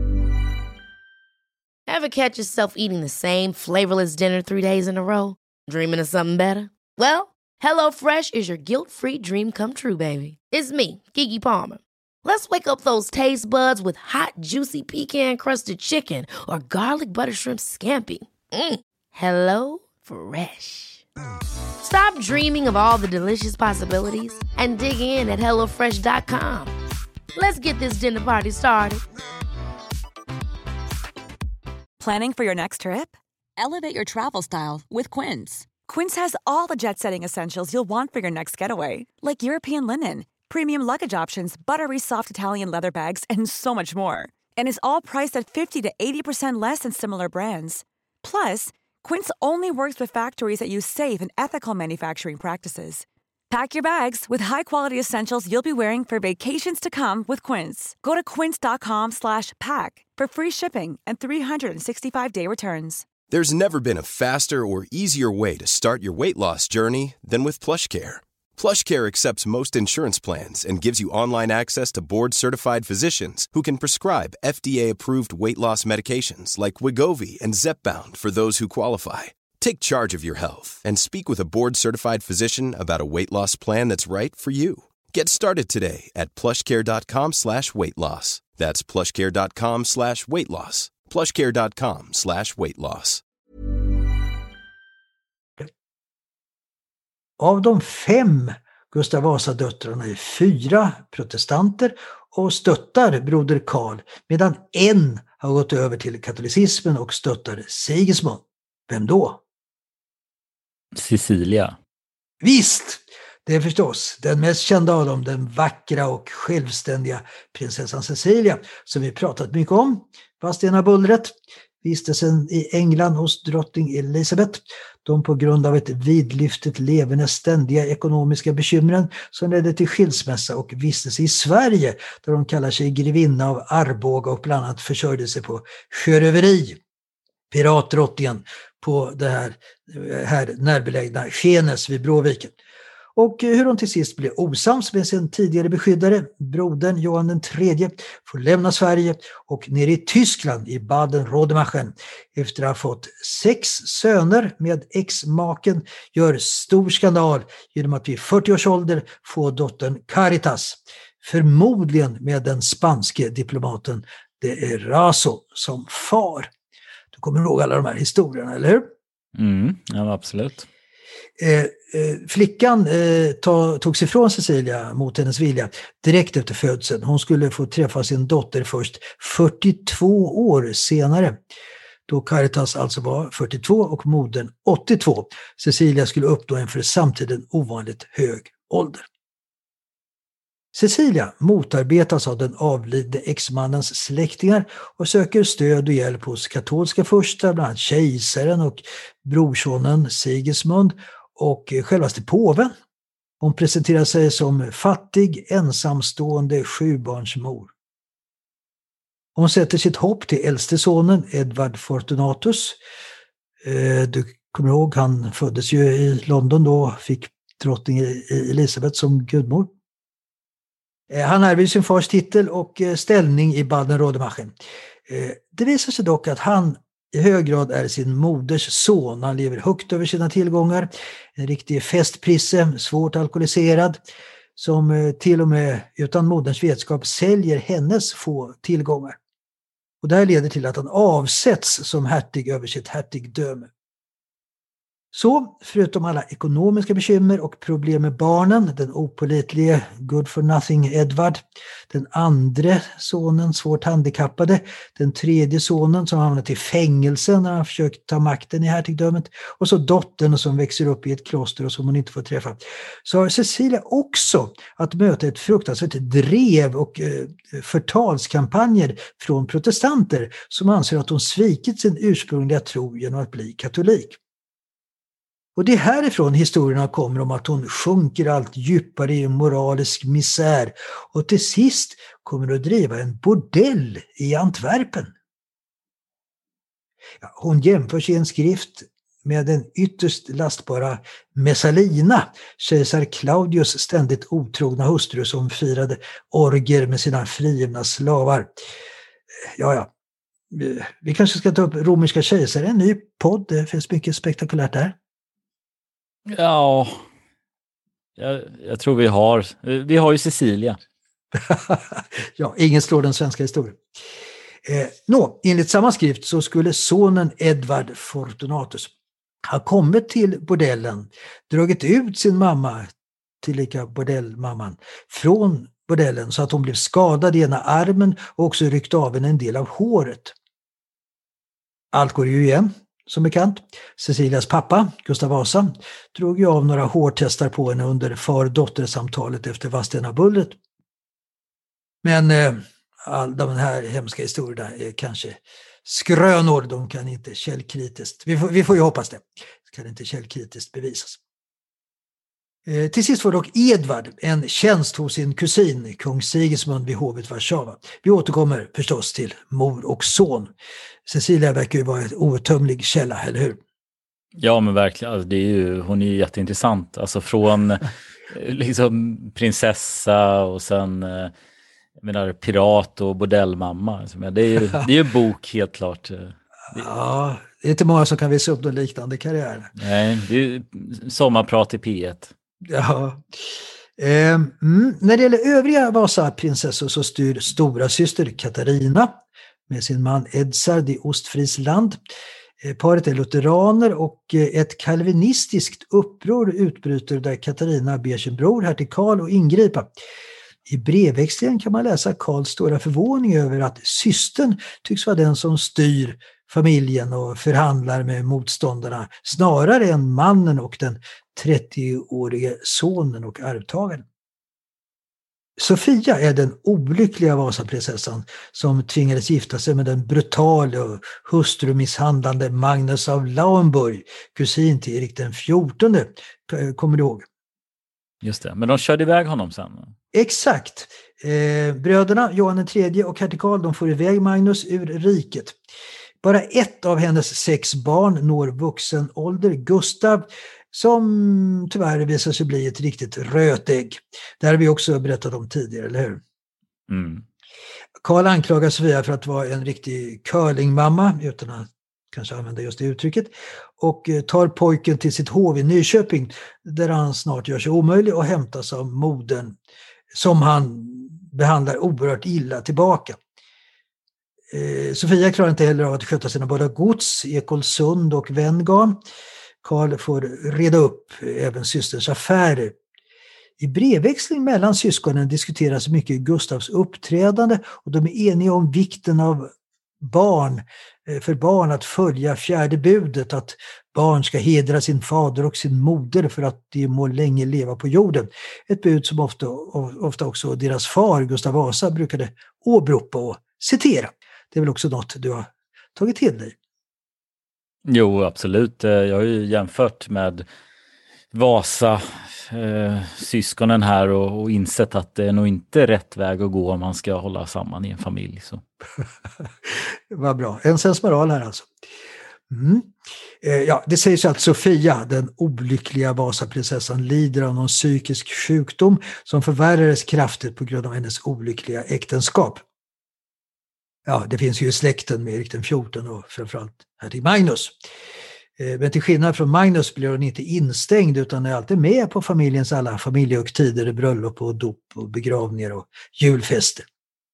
Ever catch yourself eating the same flavorless dinner three days in a row? Dreaming of something better? Well, HelloFresh is your guilt-free dream come true, baby. It's me, Keke Palmer. Let's wake up those taste buds with hot, juicy pecan-crusted chicken or garlic butter shrimp scampi. Mm. Hello Fresh. Stop dreaming of all the delicious possibilities and dig in at hello fresh dot com. Let's get this dinner party started. Planning for your next trip? Elevate your travel style with Quince. Quince has all the jet-setting essentials you'll want for your next getaway, like European linen, premium luggage options, buttery soft Italian leather bags, and so much more. And is all priced at fifty to eighty percent less than similar brands. Plus, Quince only works with factories that use safe and ethical manufacturing practices. Pack your bags with high-quality essentials you'll be wearing for vacations to come with Quince. Go to quince dot com slash pack for free shipping and three sixty-five day returns. There's never been a faster or easier way to start your weight loss journey than with PlushCare. PlushCare accepts most insurance plans and gives you online access to board-certified physicians who can prescribe F D A-approved weight loss medications like Wegovy and Zepbound for those who qualify. Take charge of your health and speak with a board-certified physician about a weight loss plan that's right for you. Get started today at plushcare.com slash weight loss. That's plushcare.com slash weight loss. plushcare.com slash weight loss. Av de fem Gustav Vasa-döttrarna är fyra protestanter och stöttar broder Karl, medan en har gått över till katolicismen och stöttar Sigismund. Vem då? Cecilia. Visst! Det är förstås den mest kända av dem, den vackra och självständiga prinsessan Cecilia, som vi pratat mycket om. Vadstena-bullret, vistelsen i England hos drottning Elisabeth, de på grund av ett vidlyftigt levande ständiga ekonomiska bekymren som ledde till skilsmässa och vistelse i Sverige, där de kallar sig grevinna av Arboga och bland annat försörjde sig på sjöröveri. Piratdrottningen på det här, här närbelägna Skenes vid Bråviken. Och hur hon till sist blev osams med sin tidigare beskyddare, brodern Johan den tredje, får lämna Sverige och ner i Tyskland i Baden-Rodemachen efter att ha fått sex söner med ex-maken, gör stor skandal genom att vid fyrtio års ålder få dottern Caritas, förmodligen med den spanske diplomaten de Eraso som far. Du kommer ihåg alla de här historierna, eller hur? Mm, ja, absolut. Eh, eh, flickan eh, ta, tog sig från Cecilia mot hennes vilja direkt efter födseln. Hon skulle få träffa sin dotter först fyrtiotvå år senare, då Caritas alltså var fyrtiotvå och modern åttiotvå. Cecilia skulle uppnå en för samtiden ovanligt hög ålder. Cecilia motarbetas av den avlidne exmannens släktingar och söker stöd och hjälp hos katolska furstar, bland annat kejsaren och brorsonen Sigismund och självaste påven. Hon presenterar sig som fattig, ensamstående sjubarnsmor. Hon sätter sitt hopp till äldste sonen Edvard Fortunatus. Du kommer ihåg, han föddes ju i London då och fick drottning Elisabeth som gudmor. Han ärver sin fars titel och ställning i Baden-Rodemachen. Det visar sig dock att han i hög grad är sin moders son. Han lever högt över sina tillgångar. En riktig festprisse, svårt alkoholiserad, som till och med utan moderns vetskap säljer hennes få tillgångar. Och det här leder till att han avsätts som hertig över sitt hertigdöme. Så, förutom alla ekonomiska bekymmer och problem med barnen, den opålitlige good for nothing Edvard, den andra sonen svårt handikappade, den tredje sonen som hamnat i fängelse när han försökt ta makten i hertigdömet, och så dottern som växer upp i ett kloster och som hon inte får träffa, så har Cecilia också att möta ett fruktansvärt drev och eh, förtalskampanjer från protestanter som anser att hon svikit sin ursprungliga tro genom att bli katolik. Och det är härifrån historierna kommer om att hon sjunker allt djupare i en moralisk misär och till sist kommer att driva en bordell i Antwerpen. Ja, hon jämförs i en skrift med den ytterst lastbara Messalina, kejsar Claudius ständigt otrogna hustru som firade orger med sina frigivna slavar. Ja, ja. Vi kanske ska ta upp romerska kejsare, en ny podd, det finns mycket spektakulärt där. Ja, jag, jag tror vi har, vi har ju Cecilia. Ja, ingen slår den svenska historien. Eh, nå, enligt samma skrift så skulle sonen Edvard Fortunatus ha kommit till bordellen, dragit ut sin mamma, tillika bordellmamman, från bordellen så att hon blev skadad i ena armen och också ryckt av en del av håret. Allt går ju igen. Som bekant, Cecilias pappa, Gustav Vasa, drog ju av några hårtestar på henne under far-dotter-samtalet efter Vadstena-bullret. Men eh, all de här hemska historierna är kanske skrönor, de kan inte källkritiskt, vi får, vi får ju hoppas det, kan inte källkritiskt bevisas. Eh, till sist får dock Edvard en tjänst hos sin kusin, kung Sigismund vid hovet Warszawa. Vi återkommer förstås till mor och son. Cecilia verkar ju vara en outtömlig källa, eller hur? Ja, men verkligen. Alltså, det är ju, hon är ju jätteintressant. Alltså från liksom prinsessa och sen jag menar, pirat och bordellmamma. Alltså, det är ju det är ju en bok helt klart. Det... Ja, det är inte många som kan visa upp någon liknande karriär. Nej, det är ju sommarprat i P ett. Ja. Eh, mm, när det gäller övriga Vasa-prinsessor så styr stora syster Katarina med sin man Edzard i Ostfriesland. Paret är lutheraner och ett kalvinistiskt uppror utbryter där Katarina ber sin bror hertig Karl att ingripa. I brevväxlingen kan man läsa Karls stora förvåning över att systern tycks vara den som styr familjen och förhandlar med motståndarna snarare än mannen och den trettioårige sonen och arvtagaren. Sofia är den olyckliga Vasaprinsessan som tvingades gifta sig med den brutale och hustrumisshandlande Magnus av Lauenburg, kusin till Erik den fjortonde, kommer du ihåg? Just det, men de körde iväg honom sen. Exakt. Eh, bröderna Johan den tredje och hertig Karl, de får iväg Magnus ur riket. Bara ett av hennes sex barn når vuxen ålder, Gustav, som tyvärr visar sig bli ett riktigt rötägg. Det här har vi också berättat om tidigare, eller hur? Mm. Karl anklagar Sofia för att vara en riktig curlingmamma, utan att kanske använda just det uttrycket, och tar pojken till sitt hov i Nyköping, där han snart gör sig omöjlig och hämtas av modern, som han behandlar oerhört illa tillbaka. Eh, Sofia klarar inte heller av att sköta sina båda gods, Ekolsund och Venngarn. Karl får reda upp även systerns affärer. I brevväxling mellan syskonen diskuteras mycket Gustavs uppträdande och de är eniga om vikten av barn, för barn att följa fjärde budet, att barn ska hedra sin fader och sin moder för att de må länge leva på jorden. Ett bud som ofta, ofta också deras far Gustav Vasa brukade åberopa och citera. Det är väl också något du har tagit till dig? Jo, absolut. Jag har ju jämfört med Vasa eh, syskonen här och, och insett att det är nog inte rätt väg att gå om man ska hålla samman i en familj. Så. Vad bra. En sensmoral här alltså. Mm. Eh, ja, det sägs att Sofia, den olyckliga Vasaprinsessan, lider av någon psykisk sjukdom som förvärrades kraftigt på grund av hennes olyckliga äktenskap. Ja, det finns ju i släkten med Erik den fjortonde och framförallt hertig Magnus. Men till skillnad från Magnus blir hon inte instängd utan är alltid med på familjens alla familjehögtider, bröllop och dop och begravningar och julfester.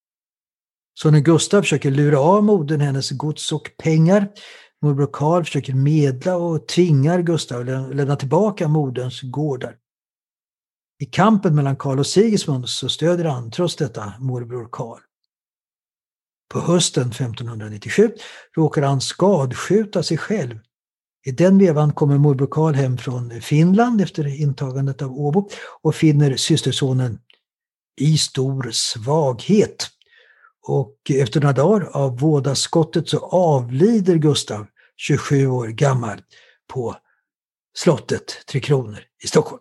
Så när Gustav försöker lura av modern hennes gods och pengar, morbror Karl försöker medla och tvingar Gustav att lämna tillbaka moderns gårdar. I kampen mellan Karl och Sigismund så stöder han trots detta morbror Karl. På hösten femtonhundranittiosju råkar han skadskjuta sig själv. I den vevan kommer morbror Karl hem från Finland efter intagandet av Åbo och finner systersonen i stor svaghet. Och efter några dagar av vådaskottet så avlider Gustav, tjugosju år gammal, på slottet Tre Kronor i Stockholm.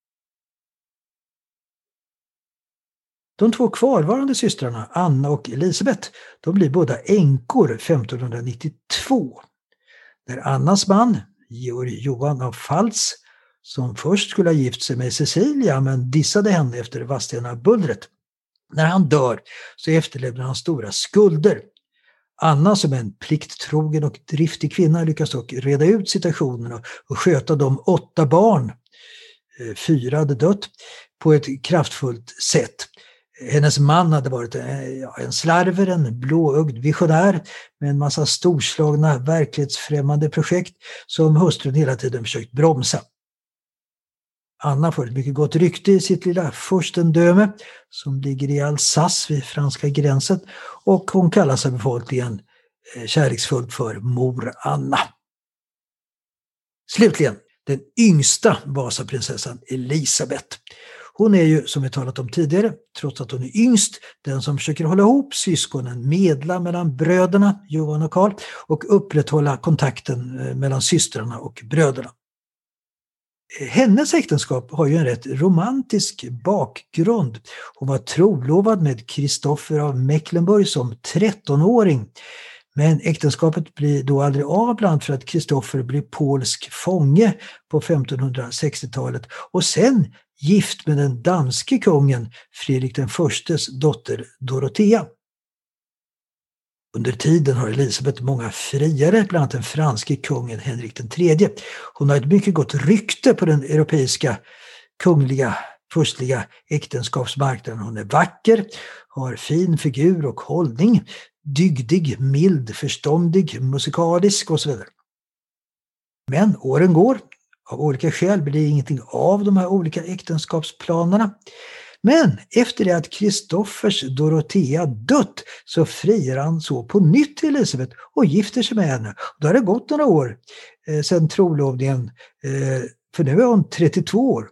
De två kvarvarande systrarna, Anna och Elisabeth, de blir båda änkor femtonhundranittiotvå. När Annas man, Georg Johan av Pfalz, som först skulle ha gift sig med Cecilia men dissade henne efter Vadstena-bullret. När han dör så efterlämnar han stora skulder. Anna, som är en plikttrogen och driftig kvinna, lyckas dock reda ut situationen och, och sköta de åtta barn, fyra hade dött, på ett kraftfullt sätt. Hennes man hade varit en slarver, en blåögd visionär med en massa storslagna verklighetsfrämmande projekt som hustrun hela tiden försökt bromsa. Anna får ett mycket gott rykte i sitt lilla furstendöme som ligger i Alsace vid franska gränsen, och hon kallas av befolkningen kärleksfullt för Mor Anna. Slutligen, den yngsta Vasaprinsessan Elisabeth. Hon är ju, som vi talat om tidigare, trots att hon är yngst, den som försöker hålla ihop syskonen, medla mellan bröderna Johan och Karl och upprätthålla kontakten mellan systrarna och bröderna. Hennes äktenskap har ju en rätt romantisk bakgrund. Hon var trolovad med Kristoffer av Mecklenburg som trettonåring. Men äktenskapet blir då aldrig av, bland för att Kristoffer blir polsk fånge på femtonhundrasextiotalet och sen gift med den danske kungen Fredrik den förstes dotter Dorotea. Under tiden har Elisabeth många friare, bland annat den franske kungen Henrik den tredje. Hon har ett mycket gott rykte på den europeiska kungliga, förstliga äktenskapsmarknaden. Hon är vacker, har fin figur och hållning, dygdig, mild, förståndig, musikalisk och så vidare. Men åren går. Av olika skäl blir det ingenting av de här olika äktenskapsplanerna. Men efter det att Kristoffers Dorotea dött så friar han så på nytt till Elisabet och gifter sig med henne. Då har det gått några år eh, sedan trolovningen, eh, för nu är hon trettiotvå år.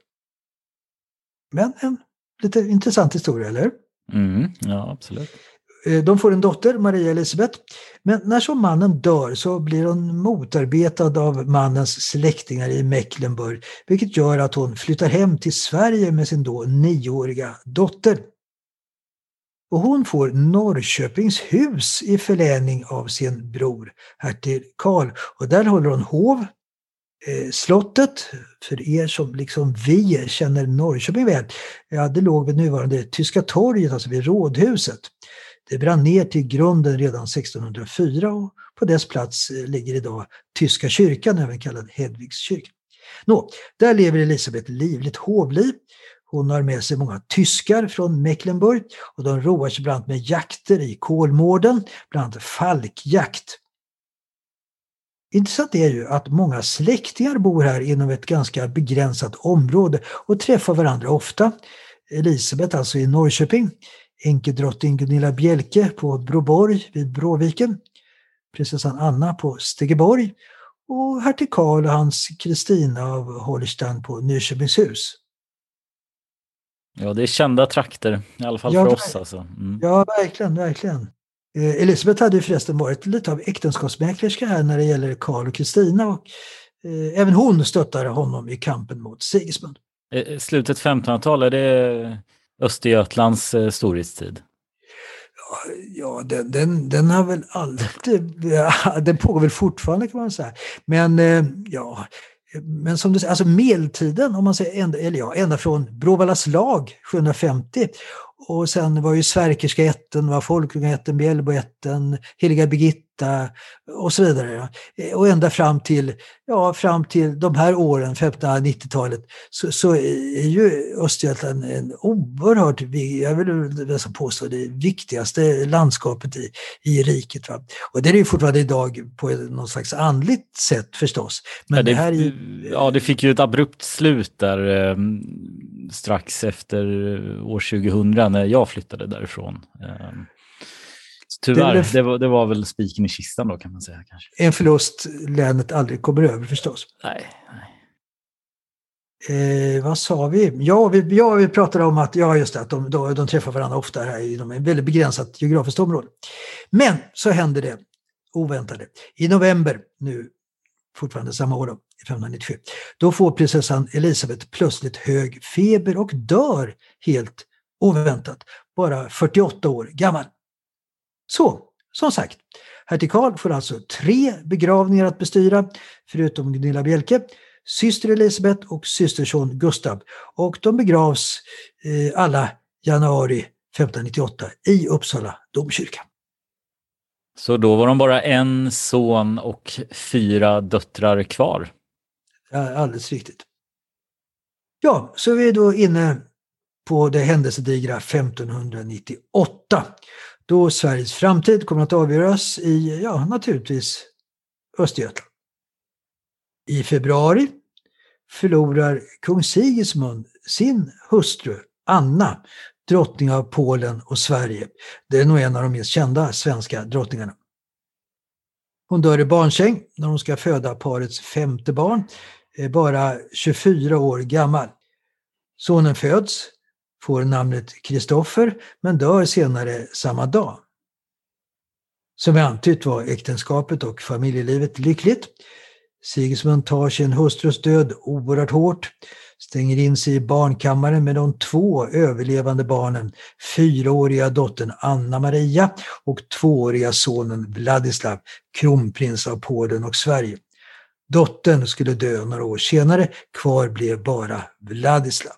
Men en lite intressant historia, eller? Mm, ja, absolut. De får en dotter, Maria Elisabeth. Men när så mannen dör så blir hon motarbetad av mannens släktingar i Mecklenburg, vilket gör att hon flyttar hem till Sverige med sin då nioåriga dotter. Och hon får Norrköpings hus i förläning av sin bror, hertig Karl. Och där håller hon hov. Eh, slottet, för er som liksom vi känner Norrköping väl, ja, det låg vid nuvarande Tyska torget, alltså vid rådhuset. Det brann ner till grunden redan sextonhundrafyra och på dess plats ligger idag Tyska kyrkan, även kallad Hedvigskyrkan. Nå, där lever Elisabeth livligt hovliv. Hon har med sig många tyskar från Mecklenburg och de roar sig bland annat med jakter i Kolmården, bland annat falkjakt. Intressant är ju att många släktingar bor här inom ett ganska begränsat område och träffar varandra ofta. Elisabeth alltså i Norrköping, enkedrottning Gunilla Bjelke på Broborg vid Bråviken, prinsessan Anna på Stegeborg och hertig Karl och hans Kristina av Holstein på Nyköpingshus. Ja, det är kända trakter, i alla fall ja, för oss. Alltså. Mm. Ja, verkligen, verkligen. Eh, Elisabeth hade ju förresten varit lite av äktenskapsmäklerska här när det gäller Karl och Kristina och eh, även hon stöttade honom i kampen mot Sigismund. Eh, slutet femtonhundratal, är det Östergötlands eh, storhetstid? Ja, ja den, den, den har väl alltid, ja, den pågår väl fortfarande kan man säga. Men eh, ja, men som du säger, alltså medeltiden om man säger ända, eller ja, ända från Bråvallas lag sjuhundrafemtio och sen var ju Sverkerska ätten, var Folkunga ätten, Bjällbo ätten, Heliga Birgitta och så vidare. Och ända fram till, ja, fram till de här åren, femtonhundranittiotalet, så, så är ju Östergötland en oerhört, jag vill nästan påstå det viktigaste landskapet i, i riket. Va? Och det är ju fortfarande idag på något slags andligt sätt förstås. Men ja, det, det här är, ja, det fick ju ett abrupt slut där eh, strax efter år tjugohundra när jag flyttade därifrån. Eh, tyvärr, det, det, var, det var väl spiken i kistan då kan man säga kanske. En förlust länet aldrig kommer över förstås. Nej, nej. Eh, vad sa vi? Ja, vi? Ja, vi pratade om att, ja, just det, att de, de, de träffar varandra ofta här inom ett väldigt begränsat geografiskt område. Men så hände det oväntade. I november, nu fortfarande samma år då, femtonhundranittiosju, då får prinsessan Elisabeth plötsligt hög feber och dör helt oväntat, bara fyrtioåtta år gammal. Så, som sagt, hertig Karl får alltså tre begravningar att bestyra, förutom Gunilla Bjelke, syster Elisabeth och systerson Gustav. Och de begravs eh, alla januari femtonhundranittioåtta i Uppsala domkyrka. Så då var de bara en son och fyra döttrar kvar? Ja, alldeles riktigt. Ja, så är vi då inne på det händelsedigra femtonhundranittioåtta. Då Sveriges framtid kommer att avgöras i, ja, naturligtvis Östergötland. I februari förlorar kung Sigismund sin hustru Anna, drottning av Polen och Sverige. Det är nog en av de mest kända svenska drottningarna. Hon dör i barnsäng när hon ska föda parets femte barn, bara tjugofyra år gammal. Sonen föds, får namnet Kristoffer, men dör senare samma dag. Som vi antytt var äktenskapet och familjelivet lyckligt. Sigismund tar sin hustrus död oerhört hårt, stänger in sig i barnkammaren med de två överlevande barnen, fyraåriga dottern Anna Maria och tvååriga sonen Vladislav, kronprins av Polen och Sverige. Dottern skulle dö några år senare, kvar blev bara Vladislav.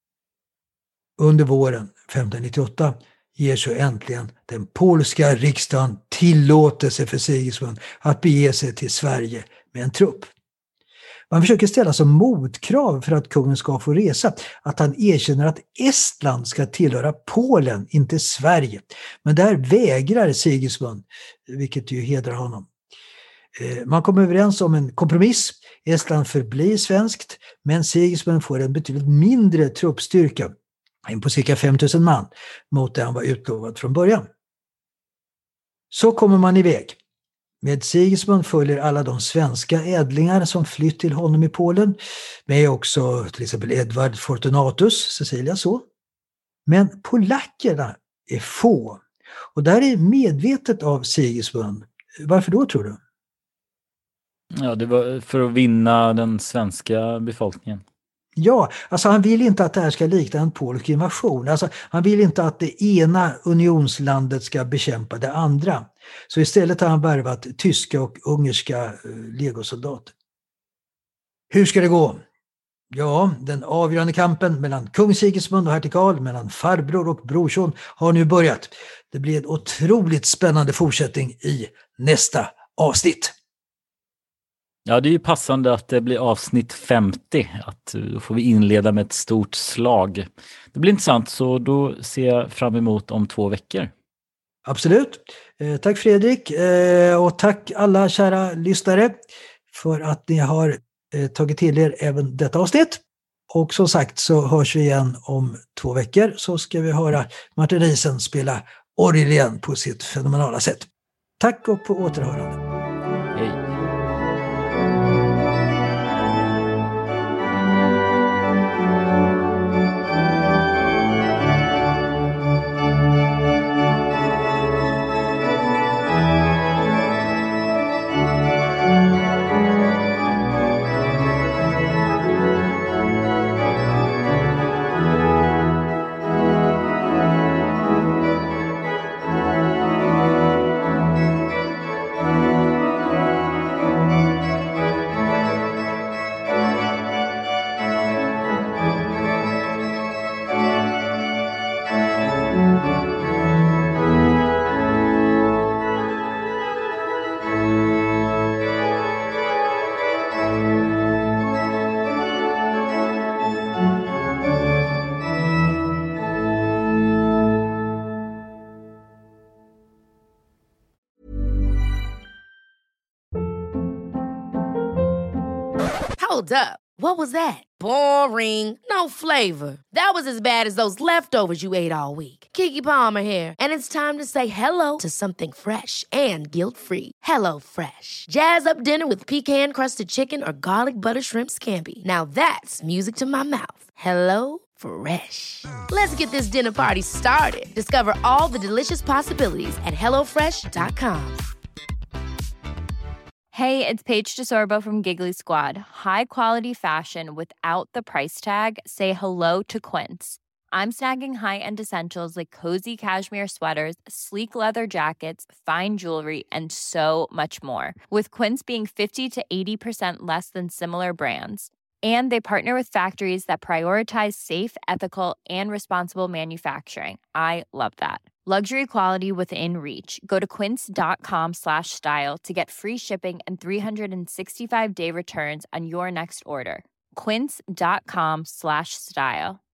Under våren femtonhundranittioåtta ger så äntligen den polska riksdagen tillåtelse för Sigismund att bege sig till Sverige med en trupp. Man försöker ställa som motkrav för att kungen ska få resa att han erkänner att Estland ska tillhöra Polen, inte Sverige. Men där vägrar Sigismund, vilket ju hedrar honom. Man kom överens om en kompromiss. Estland förblir svenskt, men Sigismund får en betydligt mindre truppstyrka, på cirka fem tusen man, mot det han var utlovad från början. Så kommer man iväg. Med Sigismund följer alla de svenska ädlingar som flytt till honom i Polen, med också till exempel Edvard Fortunatus, Cecilia så. Men polackerna är få, och där är medvetet av Sigismund. Varför då, tror du? Ja, det var för att vinna den svenska befolkningen. Ja, alltså han vill inte att det här ska likna en polsk invasion. Alltså han vill inte att det ena unionslandet ska bekämpa det andra. Så istället har han värvat tyska och ungerska legosoldater. Hur ska det gå? Ja, den avgörande kampen mellan kung Sigismund och hertig Karl, mellan farbror och brorson, har nu börjat. Det blir en otroligt spännande fortsättning i nästa avsnitt. Ja, det är ju passande att det blir avsnitt femtio, att då får vi inleda med ett stort slag. Det blir intressant, så då ser jag fram emot om två veckor. Absolut. Eh, tack Fredrik, eh, och tack alla kära lyssnare för att ni har eh, tagit till er även detta avsnitt. Och som sagt så hörs vi igen om två veckor, så ska vi höra Martin Riesen spela orgel igen på sitt fenomenala sätt. Tack och på återhörande. Hej. Hold up. What was that? Boring. No flavor. That was as bad as those leftovers you ate all week. Keke Palmer here, and it's time to say hello to something fresh and guilt-free. Hello Fresh. Jazz up dinner with pecan-crusted chicken or garlic butter shrimp scampi. Now that's music to my mouth. Hello Fresh. Let's get this dinner party started. Discover all the delicious possibilities at hello fresh dot com. Hey, it's Paige DeSorbo from Giggly Squad. High quality fashion without the price tag. Say hello to Quince. I'm snagging high-end essentials like cozy cashmere sweaters, sleek leather jackets, fine jewelry, and so much more. With Quince being fifty to eighty percent less than similar brands. And they partner with factories that prioritize safe, ethical, and responsible manufacturing. I love that. Luxury quality within reach. Go to quince.com slash style to get free shipping and three sixty-five day returns on your next order. Quince.com slash style.